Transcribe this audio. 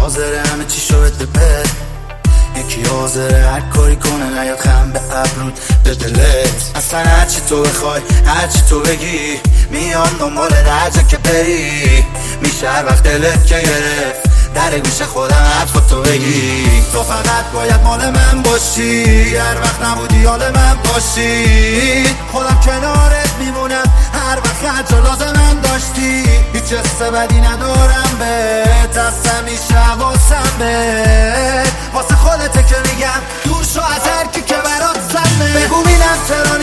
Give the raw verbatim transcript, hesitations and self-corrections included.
حاضره همه چی شو بده بد، یکی حاضره هر کاری کنه نیاد خم به ابرود به دلت. اصلا هرچی تو بخوای هرچی تو بگی میان دنبال درجه که بری، میشه هر وقت دلت که گرفت در گوش خودم حرف تو بگی. تو فقط باید مال من باشی، هر وقت نبودی حال من باشی، خودم کنارت میمونم هر وقت هر جا لازمم داشتی. هیچ حس بدی ندارم بهت، از همیشه حواسم بهت، واسه خودته که میگم دور شو از هر کی که برات سمه. بگو بینم چرا